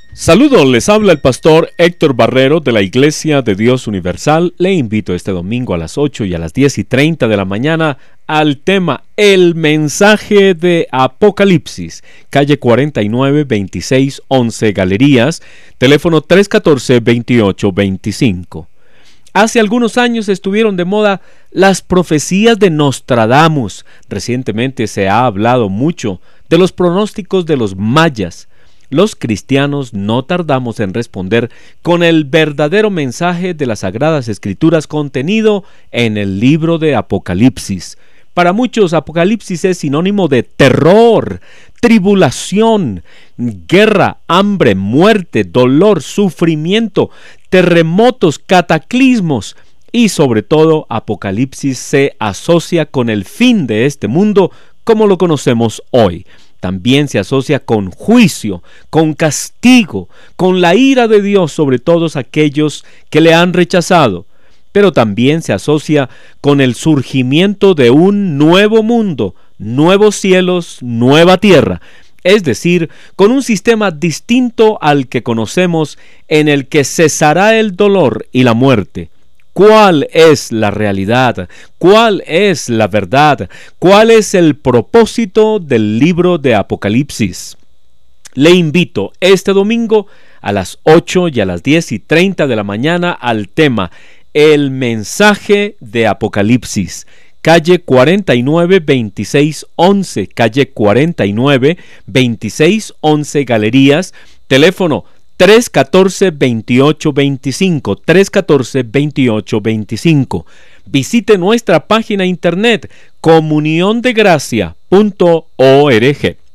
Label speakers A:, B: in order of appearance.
A: Saludos, les habla el pastor Héctor Barrero de la Iglesia de Dios Universal. Le invito este domingo a las 8 y a las 10:30 de la mañana al tema El mensaje de Apocalipsis, calle 49, 2611 Galerías, teléfono 314-2825. Hace algunos años estuvieron de moda las profecías de Nostradamus. Recientemente se ha hablado mucho de los pronósticos de los mayas. Los cristianos no tardamos en responder con el verdadero mensaje de las Sagradas Escrituras contenido en el libro de Apocalipsis. Para muchos, Apocalipsis es sinónimo de terror, tribulación, guerra, hambre, muerte, dolor, sufrimiento, terremotos, cataclismos y sobre todo Apocalipsis se asocia con el fin de este mundo como lo conocemos hoy. También se asocia con juicio, con castigo, con la ira de Dios sobre todos aquellos que le han rechazado. Pero también se asocia con el surgimiento de un nuevo mundo, nuevos cielos, nueva tierra. Es decir, con un sistema distinto al que conocemos en el que cesará el dolor y la muerte. ¿Cuál es la realidad? ¿Cuál es la verdad? ¿Cuál es el propósito del libro de Apocalipsis? Le invito este domingo a las 8 y a las 10:30 de la mañana al tema El mensaje de Apocalipsis, calle 49, 2611, calle 49, 2611 Galerías, teléfono 314-2825, 314-2825. Visite nuestra página internet comuniondegracia.org.